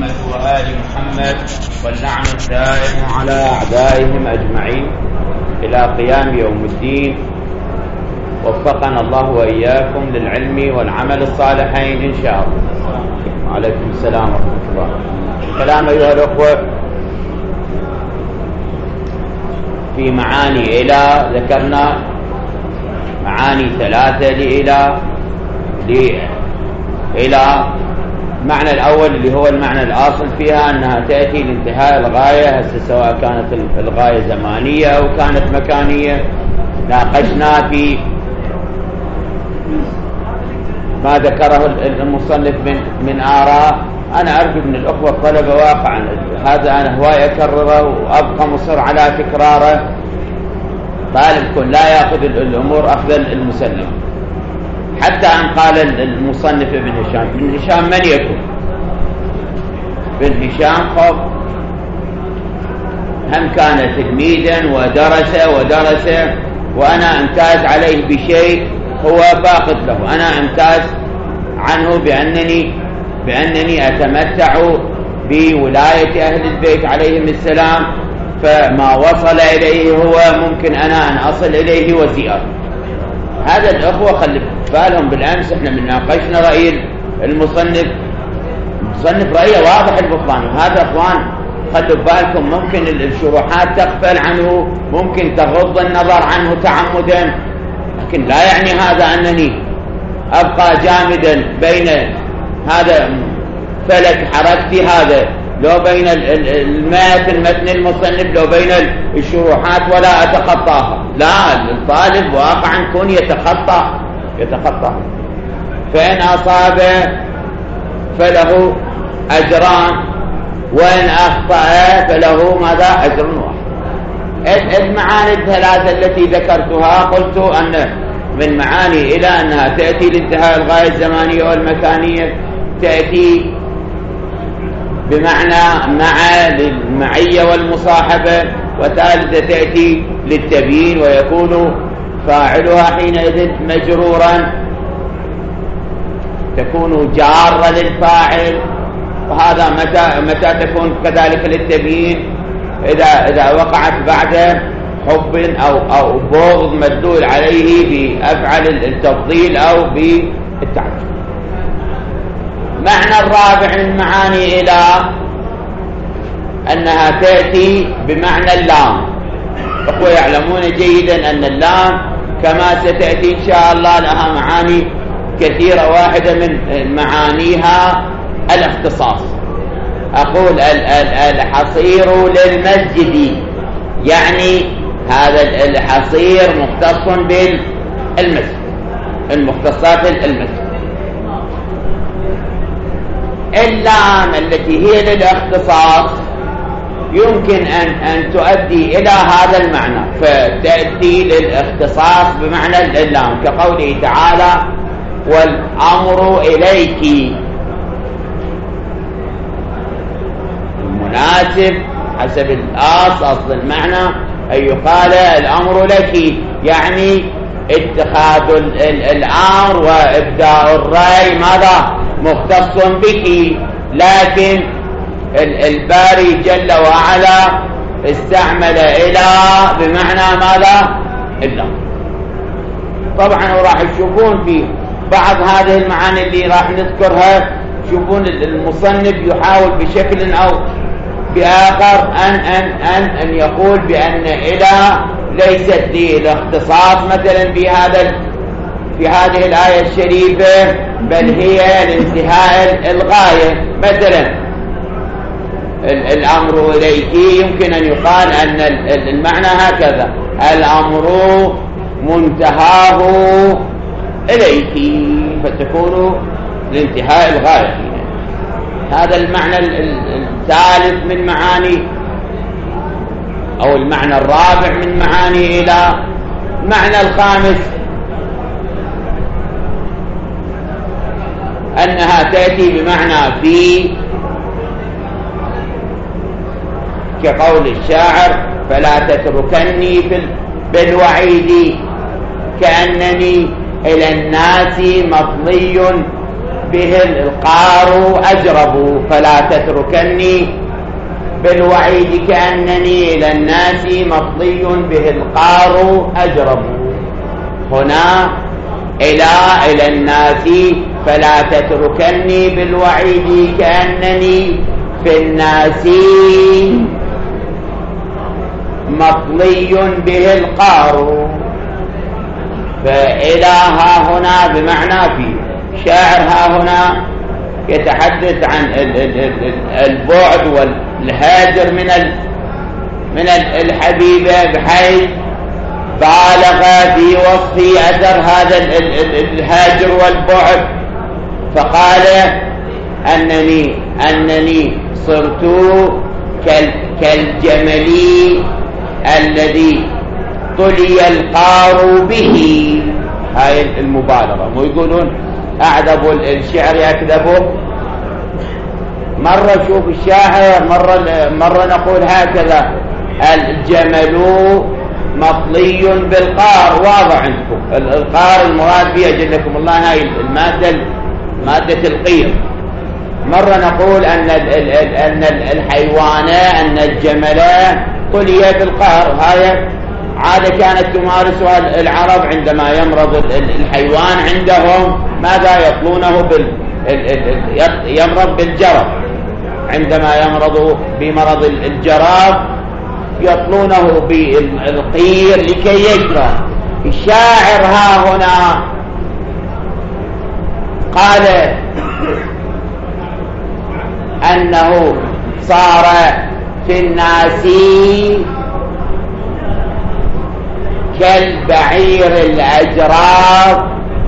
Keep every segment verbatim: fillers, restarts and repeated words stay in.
محمد وآل محمد واللعن الدائم على أعدائهم أجمعين إلى قيام يوم الدين. وفقنا الله وإياكم للعلم والعمل الصالحين إن شاء الله. وعليكم السلام ورحمة الله. الكلام أيها الأخوة في معاني إلى، ذكرنا معاني ثلاثة لإلى لإلى. المعنى الأول اللي هو المعنى الأصل فيها أنها تأتي لانتهاء الغاية، هسه سواء كانت الغاية زمانية أو كانت مكانية. ناقشنا في ما ذكره المصنف من من آراء. أنا أرجو من الأخوة الطلبة واقعا هذا أنا هواي أكرره وأبقى مصر على تكراره. طالب كن لا يأخذ الأمور أخذ المسلم. حتى أن قال المصنف ابن هشام، ابن هشام من يكون؟ ابن هشام خب هم كان تلميذا ودرس ودرس وأنا امتاز عليه بشيء هو فاقد له. أنا امتاز عنه بأنني بأنني أتمتع بولاية أهل البيت عليهم السلام، فما وصل إليه هو ممكن أنا أن أصل إليه وزيادة. هذا الأخوة خلي بالهم، بالأمس احنا من ناقشنا رأي المصنف. المصنف رأيه واضح البطلان، وهذا أخوان خلوا بالكم ممكن الشروحات تغفل عنه، ممكن تغض النظر عنه تعمدا، لكن لا يعني هذا أنني أبقى جامدا بين هذا فلك حركتي هذا لو بين المتن متن المصنف لو بين الشروحات ولا أتخطاها. لا، الطالب واقعا كن يتخطى يتخطى فإن أصاب فله أجران وإن أخطأ فله ماذا؟ أجر واحد. المعاني الثلاثة التي ذكرتها قلت أن من معاني إلى أنها تأتي لانتهاء الغاية الزمانية والمكانية، تأتي بمعنى مع للمعية والمصاحبة، وثالثة تأتي للتبيين ويكون فاعلها حينئذ مجرورا، تكون جارة للفاعل. وهذا متى متى تكون كذلك للتبيين؟ إذا إذا وقعت بعد حب أو أو بغض مدلول عليه بأفعل التفضيل أو بالتعجب. معنى الرابع من معاني إلى أنها تأتي بمعنى اللام. أخوة يعلمون جيدا أن اللام كما ستأتي إن شاء الله لها معاني كثيرة. واحدة من معانيها الاختصاص. أقول الحصير للمسجد، يعني هذا الحصير مختص بالمسجد، المختصات المسجد. اللام التي هي للاختصاص يمكن أن, أن تؤدي إلى هذا المعنى، فتأتي للاختصاص بمعنى اللام، كقوله تعالى والأمر إليك. المناسب حسب الأصل أصل المعنى أن يقال الأمر لك، يعني اتخاذ الأمر وإبداء الرأي ماذا؟ مختص بك. لكن الباري جل وعلا استعمل إلى بمعنى ماذا؟ إلا. طبعا وراح تشوفون في بعض هذه المعاني اللي راح نذكرها، تشوفون المصنف يحاول بشكل أو بآخر أن أن أن أن يقول بأن إلى ليست للاختصاص مثلا بهذا في هذه الآية الشريفة، بل هي لانتهاء الغاية. مثلا الأمر إليك يمكن أن يقال أن المعنى هكذا: الأمر منتهاه إليك، فتكون لانتهاء الغاية. هذا المعنى الثالث من معاني أو المعنى الرابع من معاني إلى. المعنى الخامس أنها تأتي بمعنى في، كقول الشاعر فلا تتركني بالوعيد كأنني إلى الناس مطلي به القار أجرب فلا تتركني بالوعيد كأنني إلى الناس مطلي به القار أجرب. هنا إلى إلى الناس فلا تتركني بالوعيد كأنني في الناس مطلي به القار. فإلى ها هنا بمعنى في. شاعر ها هنا يتحدث عن البعد والهاجر من من الحبيبة بحيث بالغ في وصف أثر هذا الهاجر والبعد، فقال أنني أنني صرت كالجمل الذي طلي القار به. هاي المبالغة. مو يقولون أعذب الشعر يكذبه. مرة شوف الشاعر، مرة, مرة نقول هكذا الجمل مطلي بالقار. واضح عندكم القار المراد بها جلكم الله هاي المادة مادة القير. مرة نقول أن أن الحيوان أن الجمل طلي بالقار. هاي عادة كانت تمارسها العرب عندما يمرض الحيوان عندهم. ماذا يطلونه بال يمرض بالجرب. عندما يمرض بمرض الجراب يطلونه بالقير لكي يجرى. الشاعر ها هنا قال أنه صار في الناس كالبعير الأجراب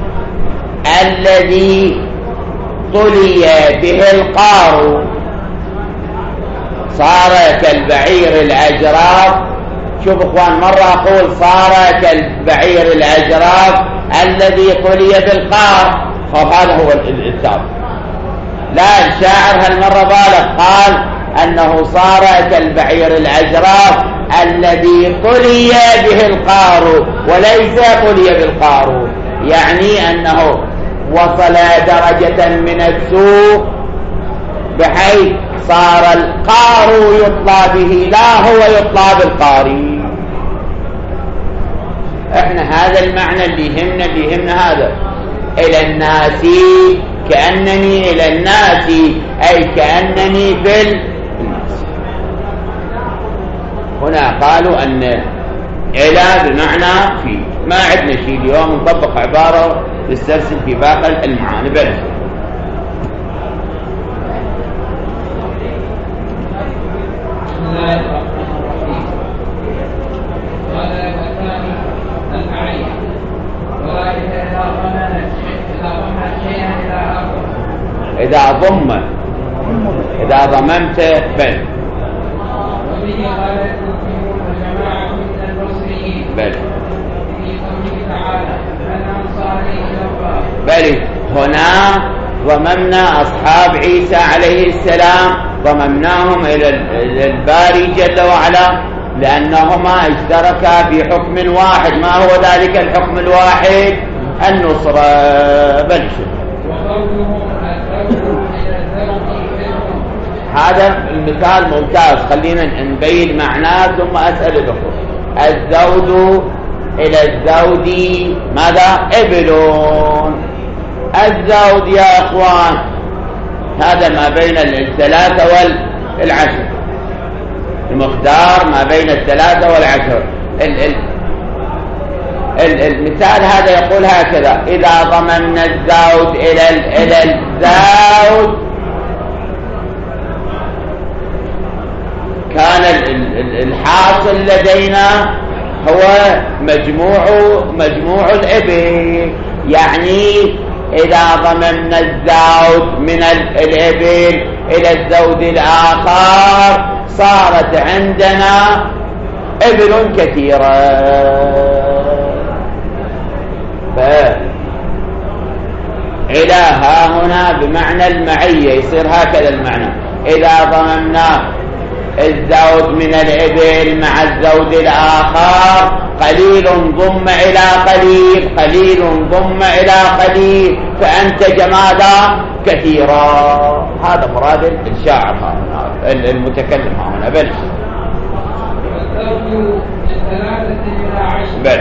الذي طلي به القار. صار كالبعير الأجراب. شوف اخوان، مرة اقول صار كالبعير الأجراب الذي طلي بالقار، فهذا هو الثابت. لا، الشاعر هالمرة بالغ، قال أنه صار كالبعير الأجراب الذي طلي به القار وليس طلي بالقار. يعني أنه وصل درجة من السوء بحيث صار القار يطلى به لا هو يطلى بالقاري. احنا هذا المعنى اللي يهمنا اللي يهمنا هذا. إلى الناس كأنني إلى الناس أي كأنني في الناس. هنا قالوا أن إلى بمعنى في. ما عندنا شيء اليوم نطبق عبارة تسترسل في باقي المعاني. بل إذا ضم إذا ضممت بل بل بل هنا ضممنا أصحاب عيسى عليه السلام، ضممناهم إلى الباري جل وعلا لأنهما اشتركا في حكم واحد. ما هو ذلك الحكم الواحد؟ النصرة. بل هذا المثال ممتاز. خلينا نبين معناه ثم أسأل الأخوة. الزود إلى الزود ماذا؟ إبلون. الزود يا أخوان هذا ما بين الثلاثة والعشر، المقدار ما بين الثلاثة والعشر. ال ال ال المثال هذا يقول هكذا: إذا ضممنا الزود إلى إلى الزود كان الحاصل لدينا هو مجموع مجموع الإبل. يعني إذا ضممنا الزود من الإبل إلى الزود الآخر صارت عندنا إبل كثيرة. فإله هنا بمعنى المعية، يصير هكذا المعنى. إذا ضممنا الزوج من الإبل مع الزوج الآخر قليل ضم إلى قليل قليل ضم إلى قليل فأنتج ماذا؟ كثيرا. هذا مراد الشاعر هنا المتكلم هنا. بل بل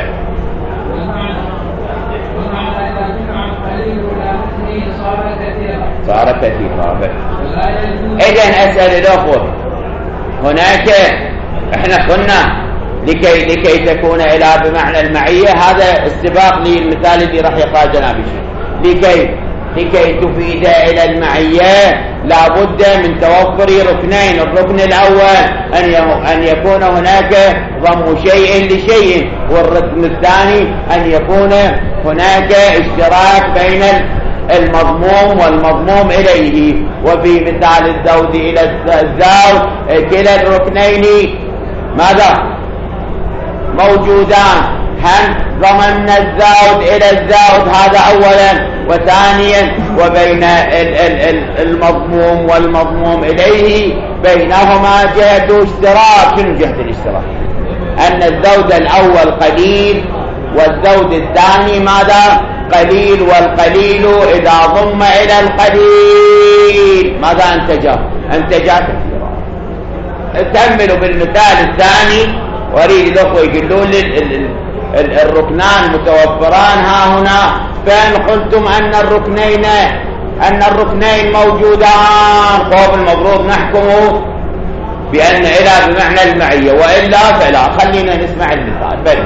صار كثيرا. بل إذن أسأل الأخوة هناك احنا قلنا لكي لكي تكون إلى بمعنى المعية، هذا استباق للمثال اللي راح يقرأ جنابي. لكي لكي تفيد إلى المعية لابد من توفر ركنين. الركن الأول أن أن يكون هناك ضم شيء لشيء، والركن الثاني أن يكون هناك اشتراك بين المضموم والمضموم إليه. وفي مثال الزوج إلى الزوج كلا الركنين ماذا موجودان. هل ضمن الزوج إلى الزوج هذا أولا، وثانيا وبين المضموم والمضموم إليه بينهما جهة اشتراك. شنو جهة الاشتراك؟ أن الزوج الأول قليل والزوج الثاني ماذا؟ قليل، والقليل إذا ضم إلى القليل ماذا أنتجه؟ أنتجه كثيرا. تكملوا بالمثال الثاني. وأريد الأخوة يقولون لي الركنان متوفران ها هنا، فإن قلتم أن الركنين أن الركنين موجودان قوم المفروض نحكم بأن إلى بمعنى المعية، وإلا فلا. خلينا نسمع المثال. بل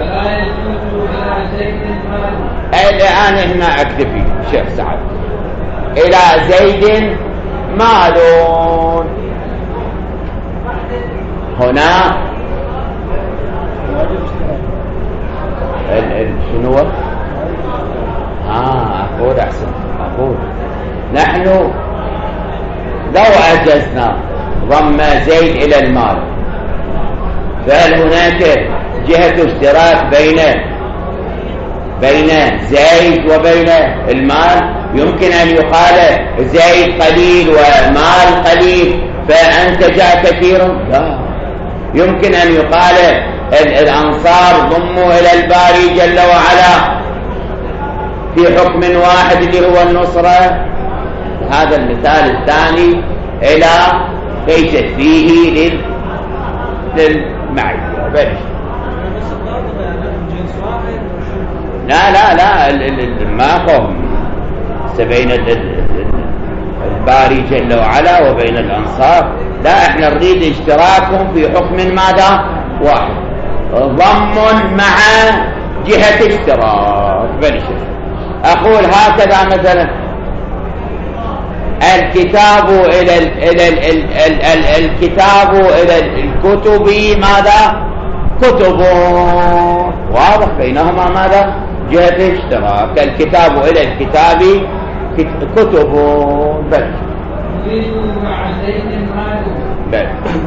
الآن هنا أكتفي شيخ سعد. إلى زيد مال هنا شنو هو؟ آه أقول أحسن. أقول نحن لو أجزنا ضم زيد إلى المال، فهل هناك جهة اشتراك بين بين زيد وبين المال؟ يمكن أن يقال زيد قليل ومال قليل فأنتج كثيرا؟ لا. يمكن أن يقال الأنصار ضموا إلى الباري جل وعلا في حكم واحد اللي هو النصرة. هذا المثال الثاني إلى ليست فيه للمعية. بل لا لا لا ما فهم بين الباري جل وعلا وبين الأنصار. لا، احنا نريد اشتراكهم في حكم ماذا؟ واحد، ضم مع جهة اشتراك. بل أقول هكذا مثلا الكتاب إلى ال إلى ال ال ال ال الكتاب إلى الكتب ماذا؟ كتب. واضح بينهما ماذا؟ جهة اشتراك. الكتاب إلى الكتاب كتب. بل بل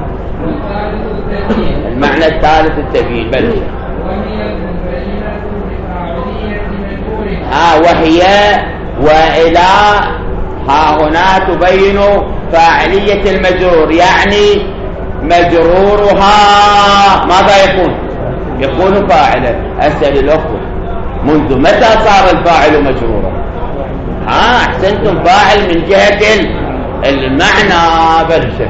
المعنى الثالث التبيين. بل ها وهي وإلى ها هنا تبين فاعلية المجرور، يعني مجرورها ماذا يكون؟ يكون فاعلا. أسأل الأخوة منذ متى صار الفاعل مجرورا؟ ها أحسنتم، فاعل من جهة المعنى. بل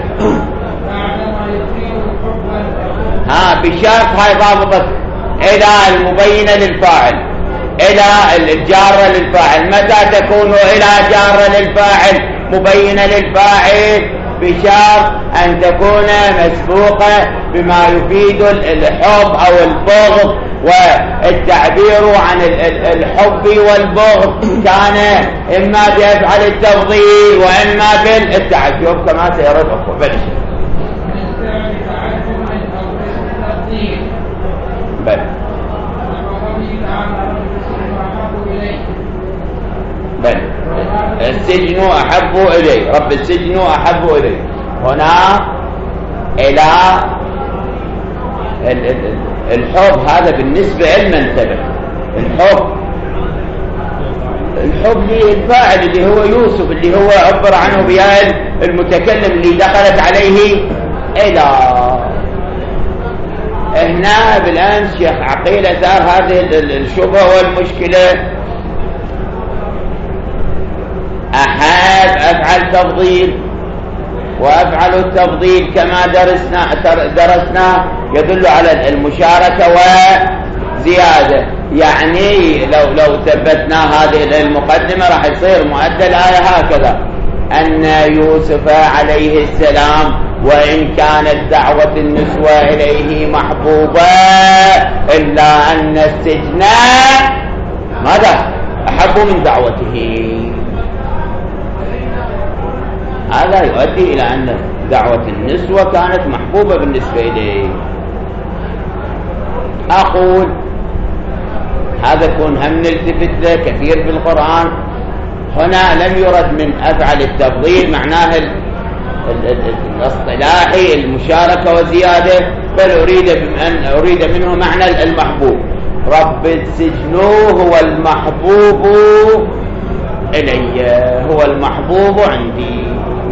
ها بشرط هاي ضابطة إلى المبينة للفاعل، إلى الجارة للفاعل. متى تكون إلى جارة للفاعل مبينة للفاعل؟ بشرط أن تكون مسبوقة بما يفيد الحب أو البغض. والتعبير عن الحب والبغض كان إما بأفعال التفضيل وإما بالتعجب كما سيرى الأخوة. بل بل بل السجن أحب إلي، رب السجن أحب إلي. هنا إلى الحب هذا بالنسبة للمنتبه. الحب الحب للفاعل اللي هو يوسف، اللي هو عبر عنه بياء المتكلم اللي دخلت عليه إلى. هنا بالأمس شيخ عقيل أثار هذه الشبهة والمشكلة. أحب أفعل تفضيل، وأفعل التفضيل كما درسنا درسنا يدل على المشاركة وزيادة. يعني لو لو ثبتنا هذه المقدمة راح يصير مؤدى الآية هكذا: أن يوسف عليه السلام وإن كانت دعوة النسوة إليه محبوبة إلا أن السجن ماذا أحب من دعوته. هذا يؤدي إلى أن دعوة النسوة كانت محبوبة بالنسبة إليه. أقول هذا كون هم نلتفت له كثير في القرآن. هنا لم يرد من أفعل التفضيل معناه الاصطلاحي المشاركة وزيادة، بل أريد أن أريد منه معنى المحبوب. رب السجن هو المحبوب إلي، هو المحبوب عندي.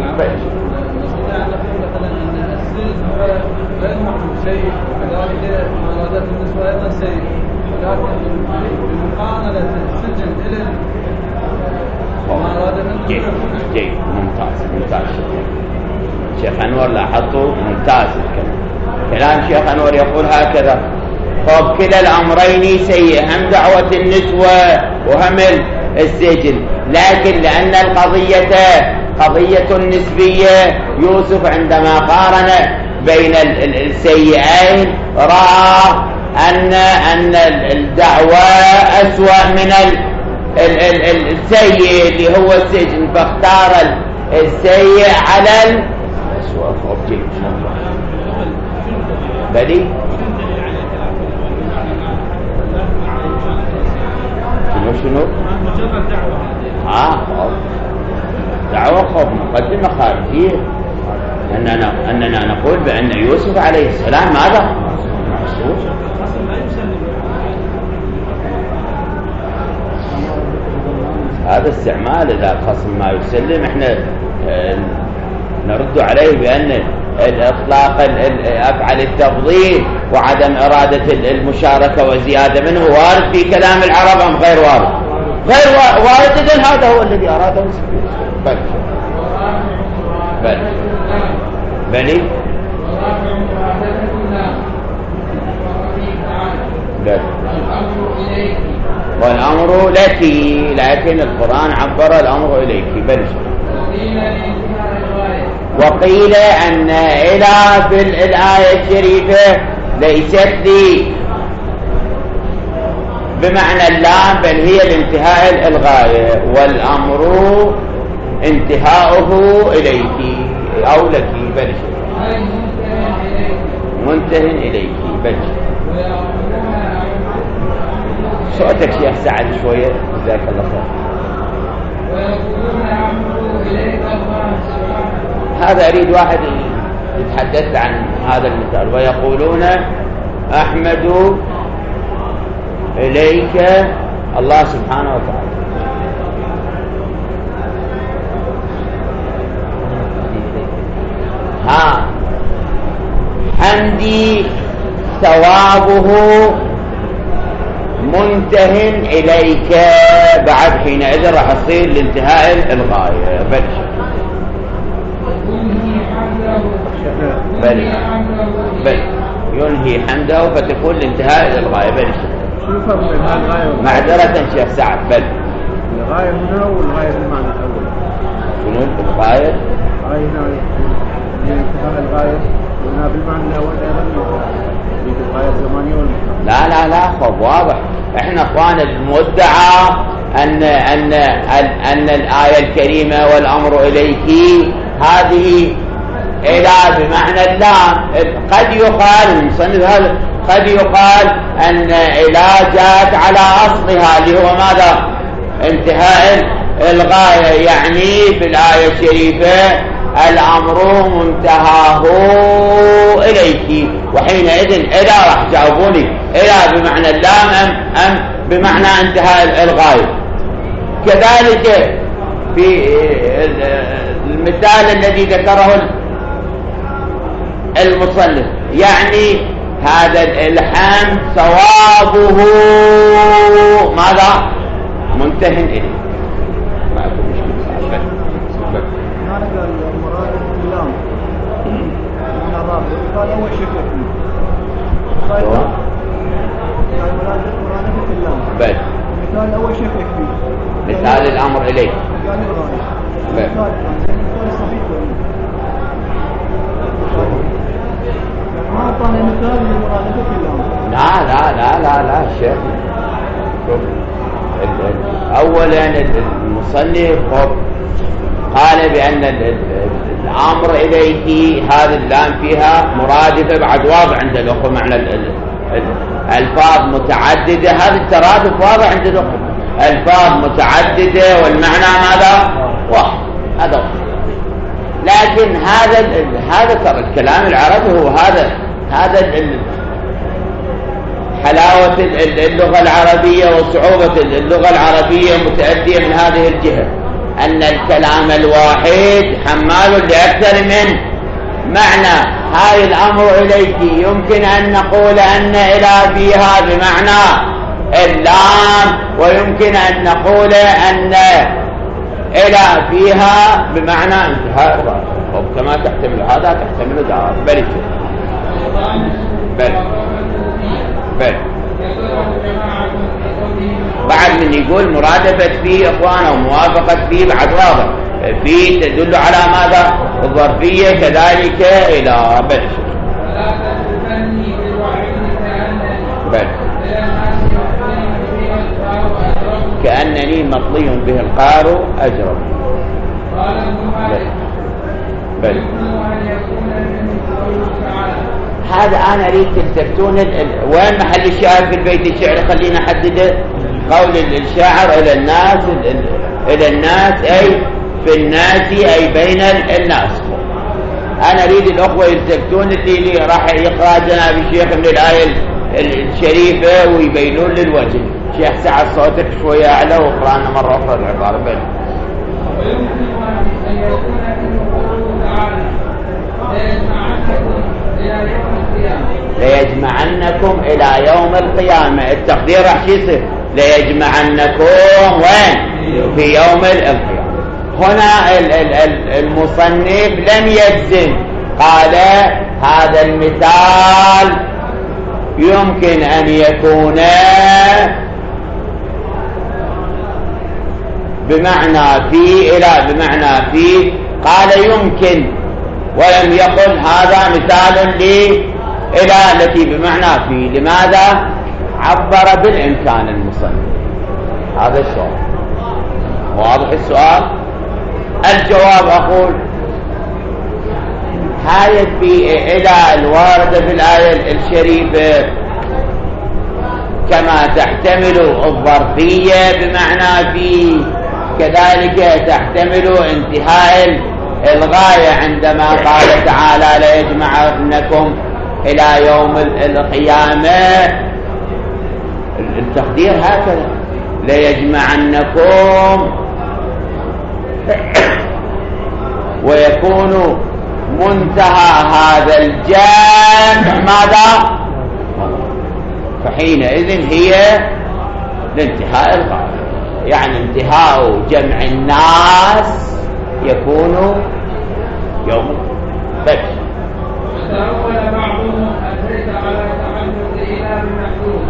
غير محبوب شيء، وكذلك مرادات النسوة أيضا شيء، ولكن بمقارنة السجن إلى مرادات النسوة. جيد جيد ممتاز ممتاز. شيخ أنور لاحظته ممتاز الكلام. كلام شيخ أنور يقول هكذا: طب كلا الأمرين سيء، هم دعوة النسوة وهم السجن، لكن لأن القضية قضية نسبية، يوسف عندما قارن بين السيئين رأى أن أن الدعوة أسوأ من السيء اللي هو السجن، فاختار السيء على الأسوأ. بلي شنو شنو ها دعوة خوف مقدمة خارجية، أننا, أننا نقول بأن يوسف عليه السلام ماذا؟ معصوم. هذا استعمال. إذا الخصم ما يسلم احنا نرد عليه بأن الإطلاق أفعل التفضيل وعدم إرادة المشاركة وزيادة منه وارد في كلام العرب أم غير وارد؟ غير وارد. إذن هذا هو الذي أراده. بل بل بل بل والأمر لك، لكن القرآن عبر الأمر إليك. بل وقيل أن إلى في الآية الشريفة ليست لي بمعنى اللام، بل هي الانتهاء الغاية، والأمر انتهاؤه إليك أو لك. بل منتهى إليك. بل صوتك شيخ سعد شوية، جزاك الله خير. هذا أريد واحد يتحدث عن هذا المثال. ويقولون أحمد إليك الله سبحانه وتعالى. ها حمدي ثوابه منتهٍ إليك، بعد حينئذ راح تصير لانتهاء الغاية. بل بل بل ينهي حمده فتكون لانتهاء الغاية. بل معذرة شيخ سعد. بل الغاية هنا والغاية بالمعنى الأول. شنو الغاية؟ الغاية هنا انتهاء الغاية هنا بالمعنى الأول أيضا الغاية الزمانية والمكان. لا لا لا خب واضح. احنا اخوان المدعى ان ان ان الآية الكريمة والأمر إليك هذه إلى بمعنى اللام. قد يقال المصنف هذا قد يقال أن إلى جاءت على أصلها اللي هو ماذا؟ انتهاء الغاية. يعني في الآية الشريفة الأمر منتهاه إليك، وحينئذ إلى راح جاوبوني إلى بمعنى اللام أم, أم بمعنى انتهاء الغاية. كذلك في المثال الذي ذكره المصنف يعني هذا الإلحام ثوابه ماذا؟ منتهٍ إليه. ما أكون مشكلة. هذا قال المراد اللام من الرابط قال أول شيء فيه قال مراد مرادفة اللام بل مثال أول شيء فيه مثال الأمر إليه قال الغاية بل مثال الصفيق ما أعطانا مثال لمرادفة اللام. لا لا لا لا لا شيخ. أولا المصنف قال بأن الأمر إليه هذا اللام فيها مرادفة بعد واضح عند الأخوة معنى الألفاظ متعددة. هذا الترادف واضح عند الأخوة ألفاظ متعددة والمعنى ماذا؟ واحد. هذا واحد. لكن هذا هذا ترى الكلام العربي هو هذا هذا حلاوة اللغة العربية وصعوبة اللغة العربية متأدية من هذه الجهة أن الكلام الواحد حمال لأكثر من معنى. هاي الأمر إليك يمكن أن نقول أن إلى فيها بمعنى اللام ويمكن أن نقول أن إلى فيها بمعنى انتهاء الغاية وكما تحتمل هذا تحتمل ذاك. بل بل بل بعد من يقول مرادفة فيه إخوانه وموافقة فيه بعد واضح فيه تدل على ماذا؟ الظرفية كذلك إلى بل بل كأنني مطلي به القار أجرب. بل, بل. هذا أنا أريد تلتفتون ال... وين محل الشاعر في البيت الشعر؟ خلينا نحدده. قول الشاعر إلى الناس ال... إلى الناس أي في الناس أي بين الناس. أنا أريد الأخوة يلتفتون اللي راح يقرأ جناب الشيخ من الآية الشريفة ويبينون للوجه. شيخ سعد صوتك شوية أعلى وقرأنا مرة أخرى العبارة. بل ويمكن أن يكون قوله تعالى ليجمعنكم إلى يوم القيامة. التقدير راح يصير ليجمعنكم وين؟ في يوم القيامة. هنا المصنف لم يجزم قال هذا المثال يمكن أن يكون بمعنى في إلى بمعنى في. قال يمكن ولم يقل هذا مثال لي إلى التي بمعنى في. لماذا؟ عبر بالإمكان المصنف. هذا السؤال واضح السؤال. الجواب أقول هاي في إلى الواردة في الآية الشريفة كما تحتمل الظرفية بمعنى في كذلك تحتمل انتهاء الغاية عندما قال تعالى ليجمعنكم إلى يوم القيامة. التقدير هكذا ليجمعنكم ويكون منتهى هذا الجمع ماذا؟ فحينئذ هي لانتهاء الغاية. يعني انتهاء جمع الناس يكون يوم الفجر. وتأول بعضهم أدرك على تعلق إلى بمحدود.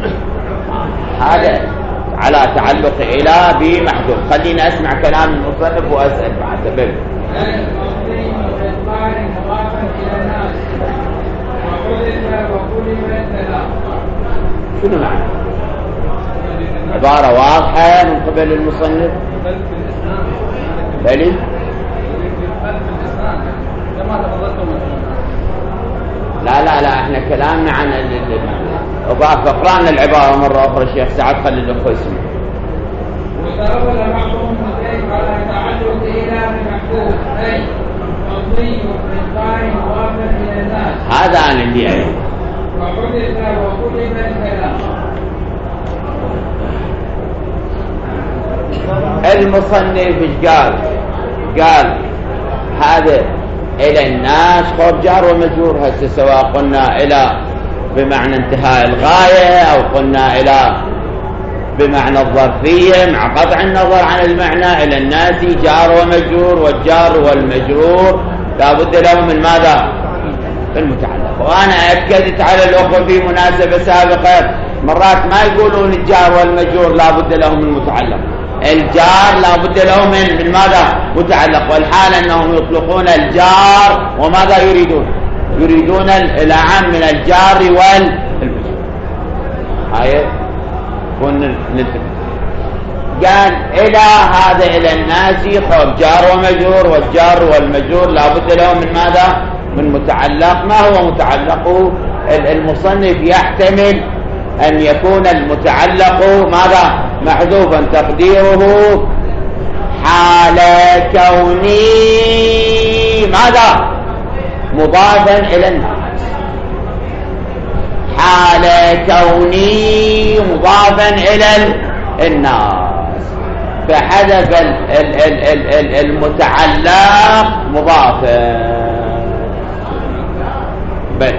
هذا على تعلق إلى بمحدود. خلينا أسمع كلام المصنف وأسأل بعد. بل شنو معنى؟ عبارة واضحة من قبل المصنف. بل لا لا لا احنا كلامنا عن اضافه. اقرانا العباره مره اخرى الشيخ سعد خلي الاخوه يسمعوا. وتأول بعضهم ذلك على تعلق إلى بمحدود أي مضي وإنكار موافق إلى الناس. هذا عن اللي أعلم. وحدث وقلب الكلام. المصنف ايش قال؟ قال هذا إلى الناس خب جار ومجرور، هسه سواء قلنا إلى بمعنى انتهاء الغاية أو قلنا إلى بمعنى الظرفية مع قطع النظر عن المعنى. إلى الناس جار ومجرور، والجار والمجرور لا بد له من ماذا؟ المتعلق. وأنا أكدت على الأخوة في مناسبة سابقة مرات ما يقولون الجار والمجرور لا بد له من متعلق، الجار لا بد له من من ماذا؟ متعلق. والحال أنهم يطلقون الجار وماذا يريدون؟ يريدون الأعم من الجار والمجرور. هاي كن نتفق. قال إلى هذا إلى الناس خب جار ومجرور، والجار والمجرور لا بد له من ماذا؟ من متعلق. ما هو متعلقه؟ المصنف يحتمل أن يكون المتعلق ماذا؟ محذوفا، تقديره حال كوني ماذا؟ مضافا إلى الناس، حال كوني مضافا إلى الناس، فحذف المتعلق مضافا. بل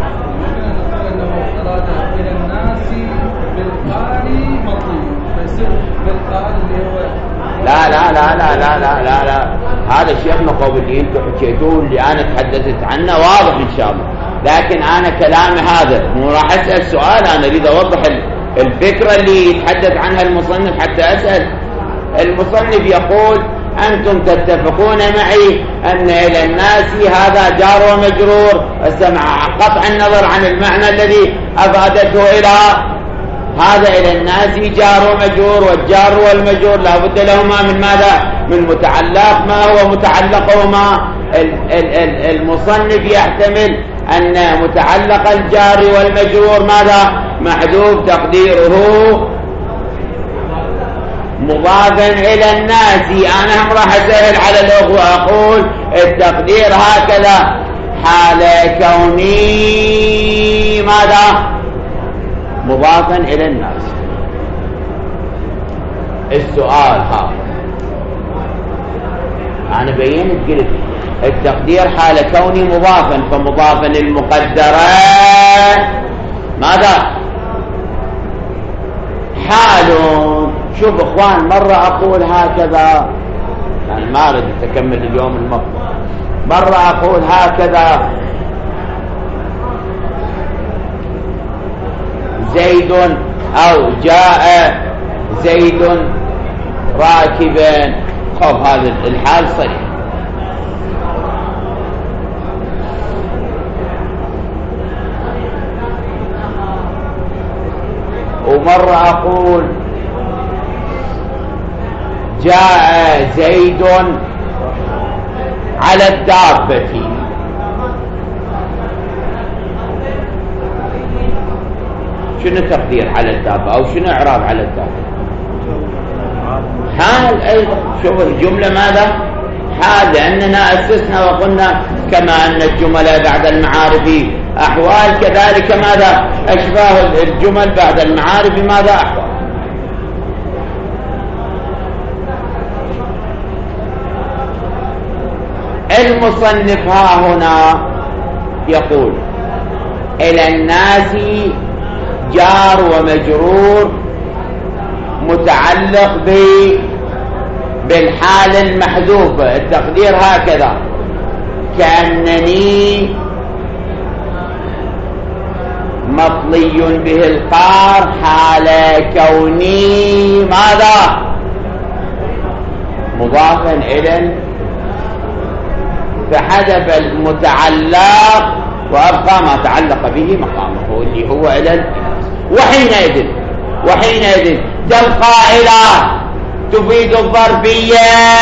لا لا لا لا لا لا لا لا هذا شيخنا قول اللي انتم حكيتوه اللي انا تحدثت عنه واضح ان شاء الله، لكن انا كلامي هذا مو راح اسال سؤال، انا اريد اوضح الفكره اللي يتحدث عنها المصنف حتى اسال. المصنف يقول انتم تتفقون معي ان الى الناس هذا جار ومجرور، مع قطع النظر عن المعنى الذي افادته الى هذا إلى الناس جار ومجرور، والجار والمجرور لا بد لهما من ماذا؟ من متعلق. ما هو متعلقهما؟ المصنف يحتمل أن متعلق الجار والمجرور ماذا؟ محذوف، تقديره مضافا إلى الناس. أنا هم راح أسهل على الأخوة أقول التقدير هكذا: حال كوني ماذا؟ مضافا إلى الناس. السؤال ها أنا بينت قلت التقدير حال كوني مضافا، فمضافا المقدرة ماذا؟ حال. شوف اخوان، مرة اقول هكذا، يعني ما اريد اتكمل اليوم المفروض، مرة اقول هكذا: زيد او جاء زيد راكبا. خب هذا الحال صريح. ومرة اقول جاء زيد على الدابة. شنو تقدير على الدابة او شنو اعراب على الدابة؟ حال ايضا. شوف الجملة ماذا؟ حال، لاننا اسسنا وقلنا كما ان الجمل بعد المعارف احوال كذلك ماذا؟ اشباه الجمل بعد المعارف ماذا؟ احوال. المصنف ها هنا يقول الى الناس جار ومجرور متعلق ب بالحال المحذوفة، التقدير هكذا: كأنني مطلي به القار حال كوني ماذا؟ مضافا إلى، فحذف المتعلق وأبقى ما تعلق به مقامه اللي هو إلى. وحينئذ وحينئذ القائلة تفيد الظرفية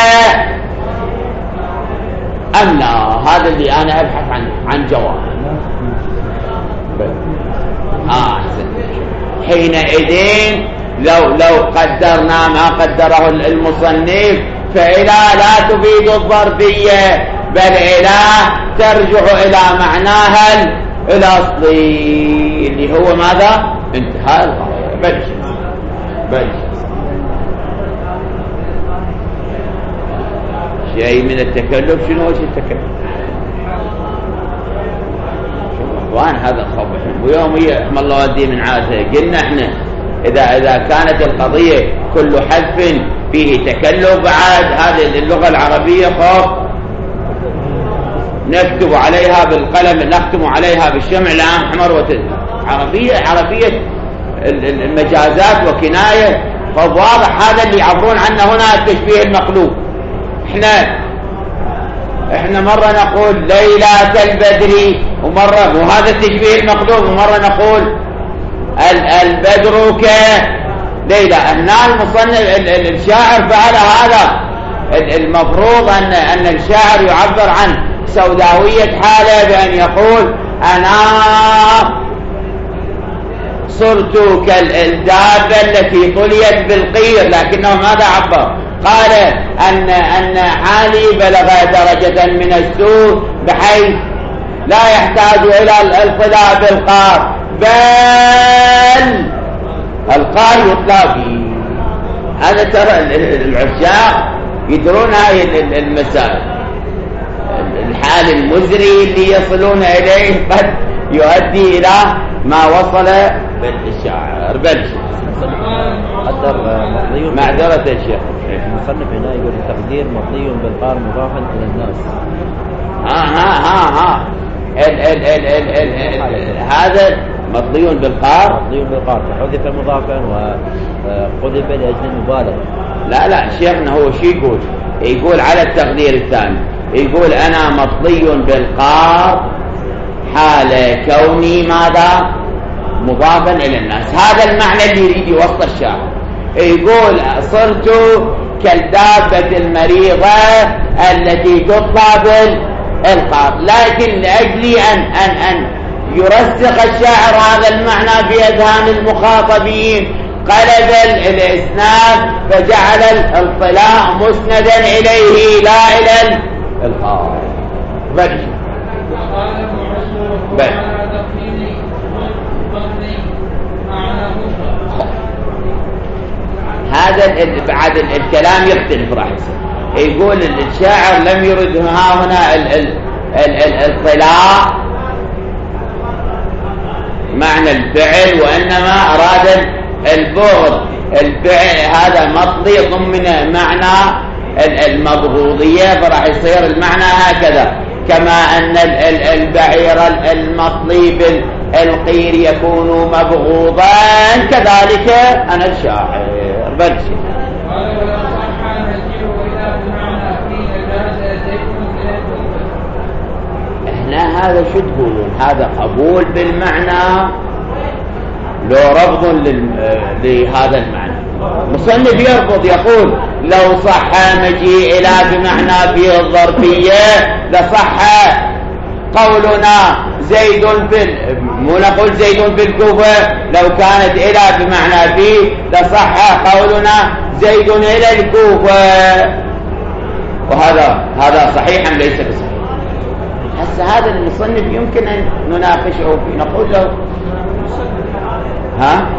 أم لا؟ هذا اللي أنا أبحث عن عن جواب. آه حينئذ لو لو قدرنا ما قدره المصنف فإلى لا تفيد الظرفية، بل إلى ترجع إلى معناها الأصلي اللي هو ماذا؟ انتهاء الغاية. بل بل شيء من التكلف. شنو وش التكلف؟ وان هذا خبح. ويوم يحمى الله ودي من عاده قلنا احنا اذا اذا كانت القضيه كل حذف فيه تكلف بعد هذه اللغه العربيه خوف نكتب عليها بالقلم نختم عليها بالشمع الان حمر وتد. عربيه عربيه المجازات وكنايه خوف واضح. هذا اللي يعبرون عنه هنا التشبيه المقلوب. احنا احنا مرة نقول ليلة البدر ومرة وهذا التشبيه المقلوب ومرة نقول البدر كليلة. هنا المصنف الشاعر فعل هذا. المفروض ان ان الشاعر يعبر عن سوداوية حاله بأن يقول انا صرت كالدابة التي طليت بالقير، لكنه ماذا عبر؟ قال أن أن حالي بلغ درجة من السوء بحيث لا يحتاج إلى الطلاء بالقار، بل القار يطلع به. هذا ترى العشاق يدرون هاي المسائل. الحال المزري اللي يصلون إليه قد يؤدي إلى ما وصل بالشاعر. بل قدر مطلي معذرة الشيخ المصنف هنا يقول تقدير مطلي بالقار مضافا إلى الناس. ها ها ها ها ال ال ال ال ال ال هذا مطلي بالقار مطلي بالقار فحذف مضافا وقذف لأجل المبالغة. لا لا شيخنا هو شو يقول؟ يقول على التقدير الثاني يقول أنا مطلي بالقار حال كوني ماذا؟ مضافا إلى الناس. هذا المعنى اللي يريد يوصل الشاعر. يقول صرت كالدابة المريضة التي تطلع بالقار، لكن لأجل أن أن أن يرسخ الشاعر هذا المعنى في أذهان المخاطبين قلب الإسناد فجعل الطلاء مسندا إليه لا إلى القار. بل بل هذا بعد الكلام يختلف راح يصير. يقول الشاعر لم يرد ها هنا الطلاء معنى الفعل وإنما أراد البغض. الفعل هذا مطلي ضمن معنى المبغوضية فراح يصير المعنى هكذا. كما أن البعير المطلي بالقير يكون مبغوضا كذلك أنا الشاعر. بل احنا هذا شو تقولون؟ هذا قبول بالمعنى لو رفض لهذا المعنى. مصنف يرفض يقول لو صح مجيء إلى بمعنى في الظرفية لصح قولنا زيد في مو نقول زيد في الكوفة لو كانت إلى بمعنى في لصح قولنا زيد إلى الكوفة. وهذا هذا صحيح أم ليس بصحيح؟ هسه هذا المصنف يمكن أن نناقشه فيه. نقول له ها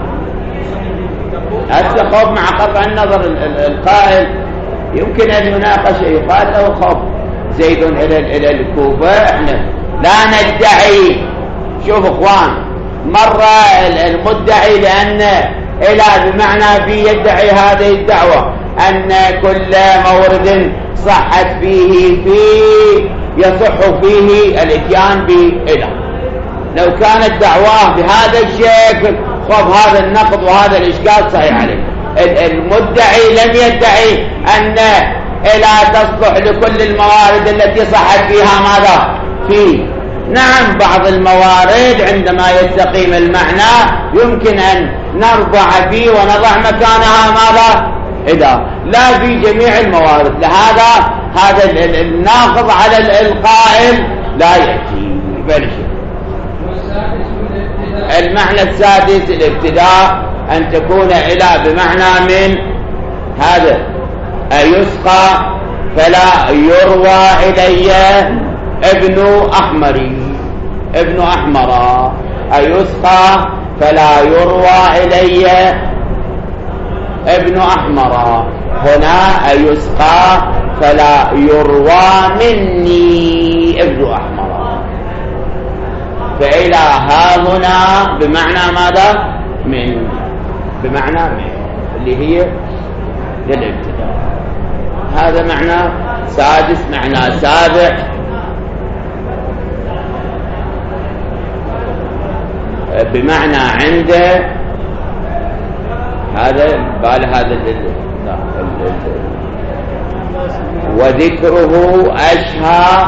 هسه خوف مع قطع النظر القائل يمكن أن يناقش يقال له خوف زيد إلى إلى الكوفة. احنا لا ندعي. شوف اخوان مرة المدعي لأن إلى بمعنى في يدعي هذه الدعوة أن كل مورد صحت فيه فيه يصح فيه الاتيان بإله. لو كانت دعواه بهذا الشكل خب هذا النقد وهذا الإشكال صحيح عليه. المدعي لم يدعي أن إله تصلح لكل الموارد التي صحت فيها ماذا فيه. نعم بعض الموارد عندما يستقيم المعنى يمكن أن نرضع فيه ونضع مكانها ماذا إذا لا في جميع الموارد. لهذا هذا الناقض على القائل لا يأتي. بل المعنى السادس الابتداء أن تكون إلى بمعنى من هذا أيسقى فلا يروى إلي ابن أحمري ابن أحمر. أيسقى فلا يروى إلي ابن أحمر. هنا أيسقى فلا يروى مني ابن أحمر. فإلى ها هنا بمعنى ماذا؟ من، بمعنى من اللي هي للابتداء. هذا معنى سادس. معنى سابع بمعنى عنده، هذا بال هذا وذكره أشهى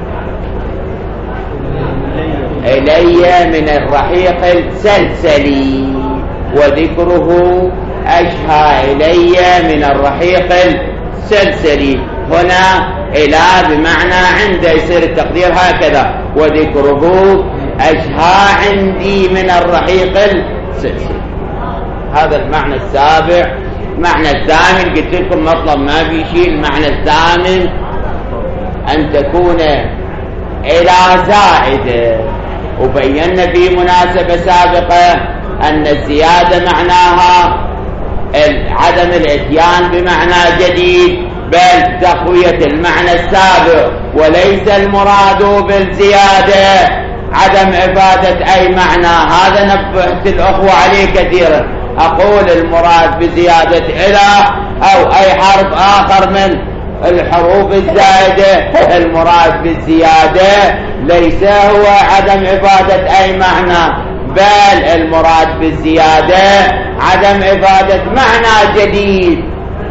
إلي من الرحيق السلسلي. وذكره أشهى إلي من الرحيق السلسلي. هنا إلى بمعنى عند، يصير التقدير هكذا: وذكره أشهى عندي من الرحيق السلسلي. هذا المعنى السابع. المعنى الثامن قلت لكم مطلب ما في شيء. المعنى الثامن أن تكون إلى زائدة، وبينا في مناسبة سابقة أن الزيادة معناها عدم الاتيان بمعنى جديد، بل تقوية المعنى السابق، وليس المراد بالزيادة عدم إفادة أي معنى. هذا نبهت الأخوة عليه كثيرا. أقول المراد بزيادة إلى أو أي حرف آخر من الحروف الزائدة، المراد بالزيادة ليس هو عدم إفادة أي معنى، بل المراد بالزيادة عدم إفادة معنى جديد.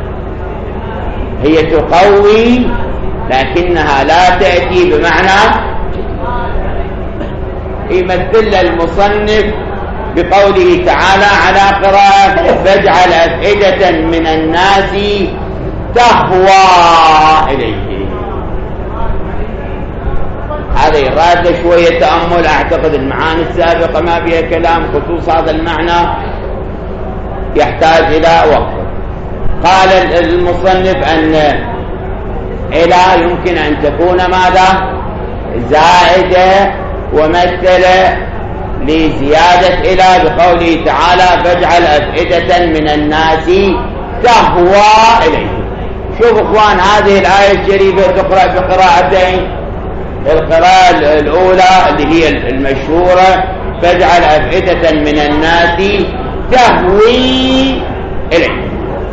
هي تقوي لكنها لا تأتي بمعنى. يمثل المصنف بقوله تعالى على قراءة: فاجعل أفئدة من الناس تهوى إليه. هذا يراد شوية تأمل. أعتقد المعاني السابقة ما فيها كلام، خصوص هذا المعنى يحتاج إلى وقت. قال المصنف أن إلى يمكن أن تكون ماذا؟ زائدة، ومثل لزيادة إلى بقوله تعالى: فاجعل أفئدة من الناس تهوى إليه. شوف إخوان، هذه الآية الشريفة تقرأ بقراءتين. القراءة الأولى اللي هي المشهورة: فاجعل أفئدة من الناس تهوي إليه.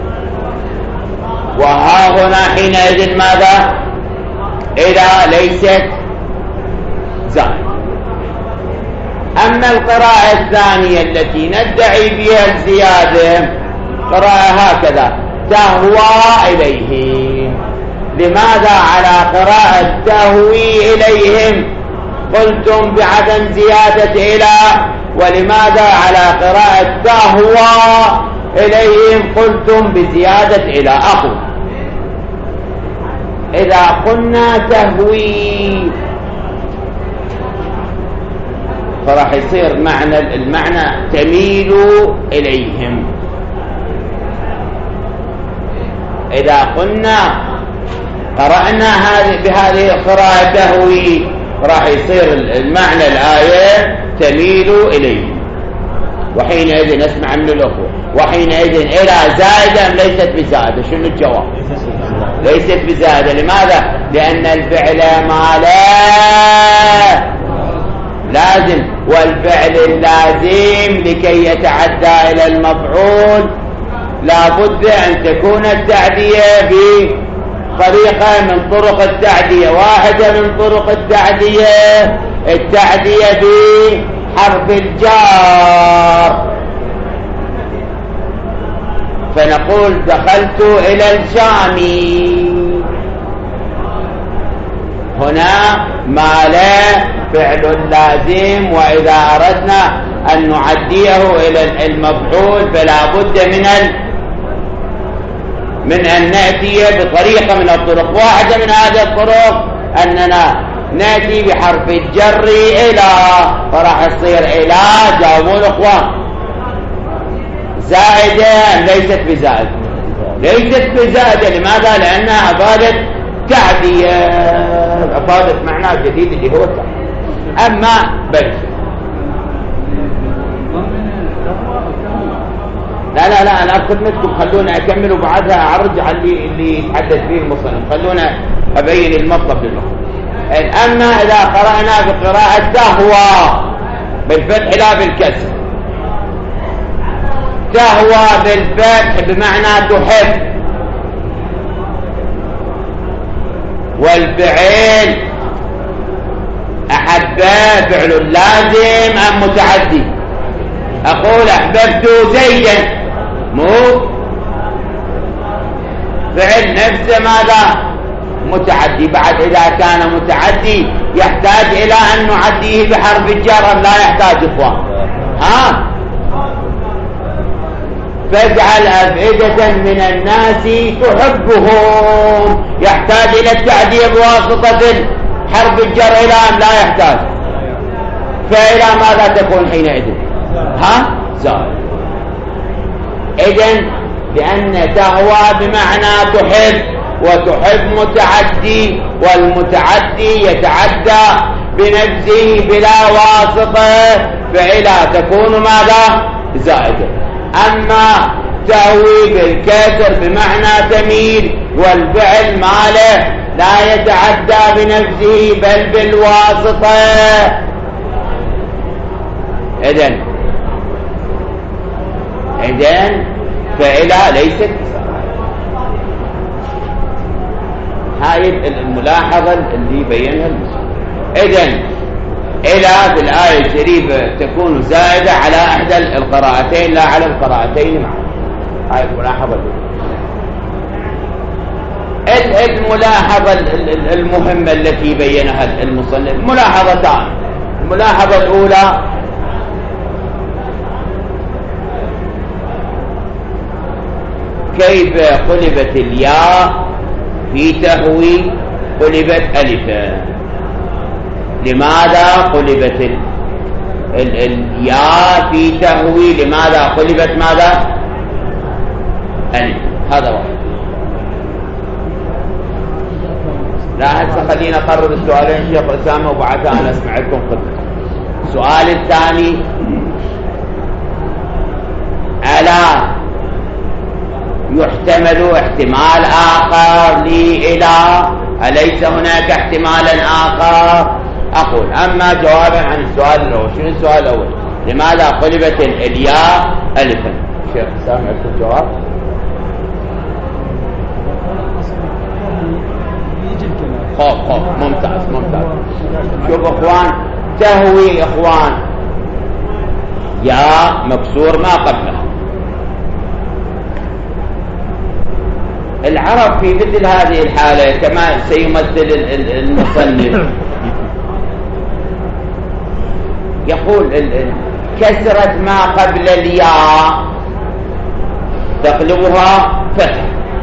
وها هنا حينئذ ماذا؟ إلى ليست زائد. أما القراءة الثانية التي ندعي بها الزيادة، قراءة هكذا: تهوى إليهم. لماذا على قراءة تهوي إليهم قلتم بعدم زيادة إلى؟ ولماذا على قراءة تهوى إليهم قلتم بزيادة إلى؟ أقول إذا قلنا تهوي فراح يصير معنى المعنى تميل إليهم. إذا قلنا قرأنا هذه بهذه القراءة تهوي راح يصير المعنى الآية تميل إليهم. وحينئذ نسمع من الأخوة: وحينئذ إلى زائدة أم ليست بزائدة؟ شنو الجواب؟ ليست بزائدة. لماذا؟ لأن الفعل ما لا لازم، والفعل اللازم لكي يتعدى إلى المفعول لابد أن تكون التعدية بطريقة من طرق التعدية. واحدة من طرق التعدية التعدية بحرف الجار، فنقول: دخلت إلى الجامي. هنا ما لا فعل لازم، وإذا أردنا أن نعديه إلى المفعول فلا بد من من أن نأتي بطريقة من الطرق. واحدة من هذه الطرق أننا نأتي بحرف الجر إلى، فراح يصير إلى. جاوبوا الأخوان: زائدة ليست بزائدة؟ ليست بزائدة. لماذا؟ لأنها أفادت تعدية، أفادت معنى جديد اللي هو التعدية. أما بل لا لا لا أنا خدمتكم، خلونا أكمل وبعدها أعرج على اللي اللي يتحدث فيه المصنف. خلونا أبين المطلب للأخوة. أما إذا قرأنا بقراءة تهوى بالفتح لا بالكسر. تهوى بالفتح بمعنى تحب، والفعل أحبه فعل لازم أم متعدي؟ أقول أحببت زيدا، مو فعل نفسه ماذا؟ متعدي. بعد إذا كان متعدي يحتاج إلى أن نعديه بحرف الجر أم لا يحتاج إخوان؟ ها؟ فاجعل أفئدة من الناس تحبهم، يحتاج إلى التعدية بواسطة حرف الجر إلى أن لا يحتاج، فإلى ماذا تكون حينئذ؟ ها؟ زائد. إذن لأن تهوى بمعنى تحب، وتحب متعدي، والمتعدي يتعدى بنفسه بلا واسطة، فإلى تكون ماذا؟ زائدة. أما تهوي بالكسر بمعنى تميل، والفعل ماله لا يتعدى بنفسه بل بالواسطة. إذن إذن فإلى ليست. هاي الملاحظة اللي بينها المسلم. إذن إلى بالآية الشريفة تكون زائدة على إحدى القراءتين لا على القراءتين معا. هاي الملاحظة الملاحظة المهمة التي بينها المصنف ملاحظتان. الملاحظة الأولى كيف قلبت الياء في تهوي قلبت ألفا. لماذا قلبت ال... ال... الياء في تهوي؟ لماذا قلبت ماذا؟ ألف. هذا واحد. لا هسه خلينا نقرر السؤالين شيخ أسامة وبعدها أنا أسمع لكم خطة. السؤال الثاني: ألا يحتمل احتمال آخر لي إلى؟ أليس هناك احتمالا آخر؟ أقول أما جوابا عن السؤال الأول. شنو السؤال الأول؟ لماذا قلبت الياء ألفا؟ شيخ سامع لكم جواب؟ خوف خوف ممتاز ممتاز. شوف اخوان، تهوي اخوان يا مكسور ما قبله. العرب في مثل هذه الحالة كما سيمثل المصنف يقول كسرة ما قبل الياء تقلبها فتح،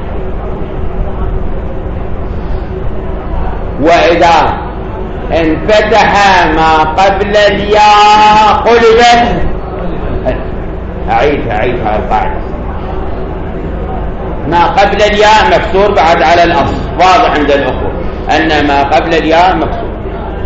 وإذا انفتح ما قبل الياء قلبت. أعيد أعيد هاي القاعدة. ما قبل الياء مكسور بعد على الأصل، واضح عند الأخوة أن ما قبل الياء مكسور.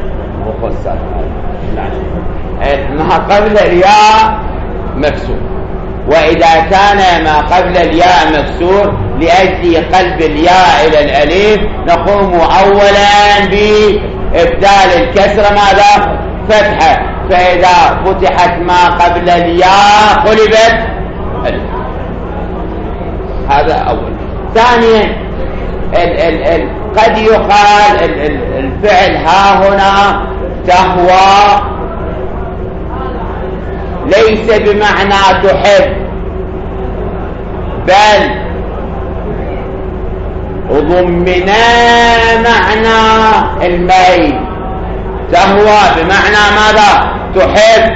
ما قبل الياء مكسور، وإذا كان ما قبل الياء مكسور لأجل قلب الياء إلى الألف نقوم أولا بإبدال الكسرة ماذا؟ فتحة. فإذا فتحت ما قبل الياء قلبت ألف. هذا أول. ثانيا ال ال ال قد يقال ال ال الفعل ها هنا تهوى ليس بمعنى تحب، بل وضمنا معنى الميل. تهوى بمعنى ماذا؟ تحب،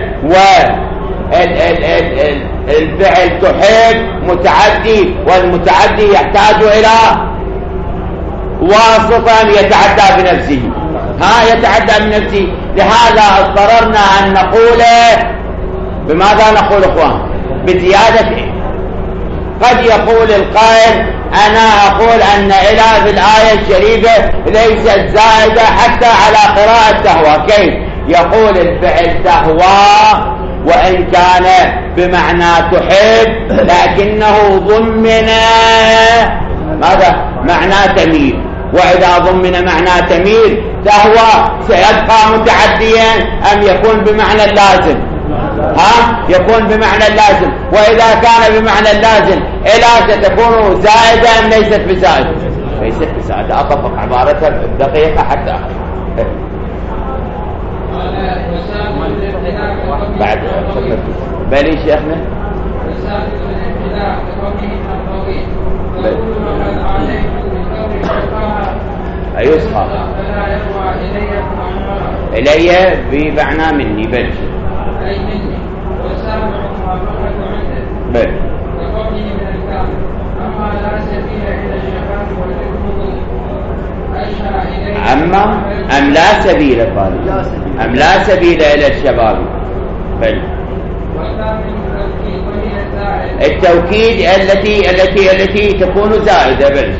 والفعل تحب متعدي، والمتعدي يحتاج إلى واسطة يتعدى بنفسه. ها يتعدى بنفسه. لهذا اضطررنا أن نقول بماذا نقول اخوان؟ بزيادة. قد يقول القائل أنا أقول أن إلى في الآية الشريفة ليست زائدة حتى على قراءة تهوى. كيف؟ يقول الفعل تهوى وإن كان بمعنى تحب لكنه ضمن ماذا؟ معنى تميل، وإذا ضمن معنى تميل تهوى سيبقى متعديا أم يكون بمعنى اللازم؟ ها يكون بمعنى اللازم. وإذا كان بمعنى اللازم إلى ستكون زائدة أم ليست بزائدة؟ ليست بزائدة. أطبق عبارتها الدقيقة حتى بعد بلي شيخنا أيصحى إلي بمعنى مني بل بل أما أم لا سبيل قال أم لا سبيل إلى الشباب بل التوكيد التي التي التي تكون زائدة بل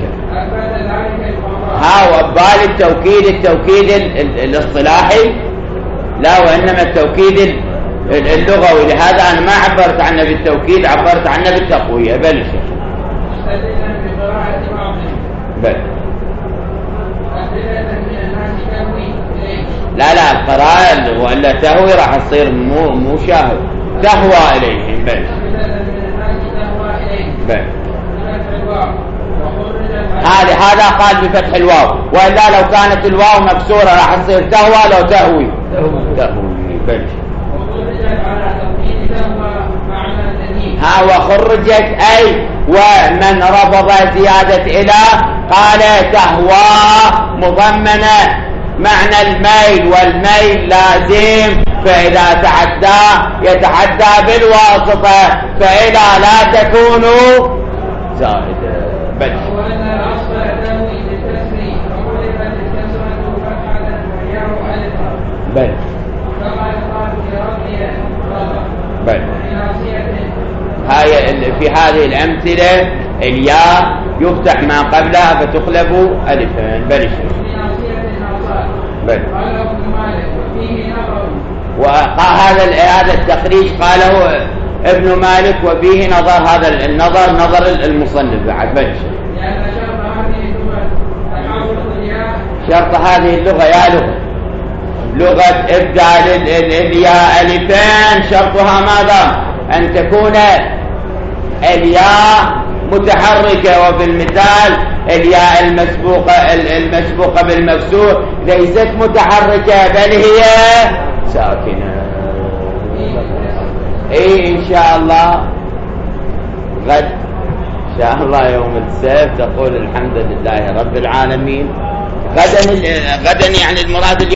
ها وبال التوكيد التوكيد الاصطلاحي لا وإنما التوكيد اللغوي. لهذا أنا ما عبرت عنه بالتوكيد عبرت عنه بالتقوية بل بل لا لا القراءة وإلا تهوي راح تصير مو مو شاهد تهوى إليهم بل بل هذا هذا قال بفتح الواو وإلا لو كانت الواو مكسورة راح تصير تهوى لو تهوي تهوي بل ها وخرجت أي ومن رفض زيادة إلى قال تهوى مضمنة معنى الميل والميل لازم فإذا تعدى يتعدى بالواسطة فإذا لا تكون زائدة بل بل بل هاي في هذه الأمثلة الياء يفتح ما قبلها فتقلب ألفا بل بل وهذا هذا التخريج قاله ابن مالك وفيه نظر هذا النظر نظر المصنف بعد بل شرط هذه اللغة يا لغة لغة إبدال الياء ألفان شرطها ماذا؟ أن تكون الياء متحركة وفي المثال الياء المسبوقة المسبوقة بالمكسور ليست متحركة بل هي ساكنة. إيه إن شاء الله غد إن شاء الله يوم السبت تقول الحمد لله رب العالمين. غدا غدا يعني المراد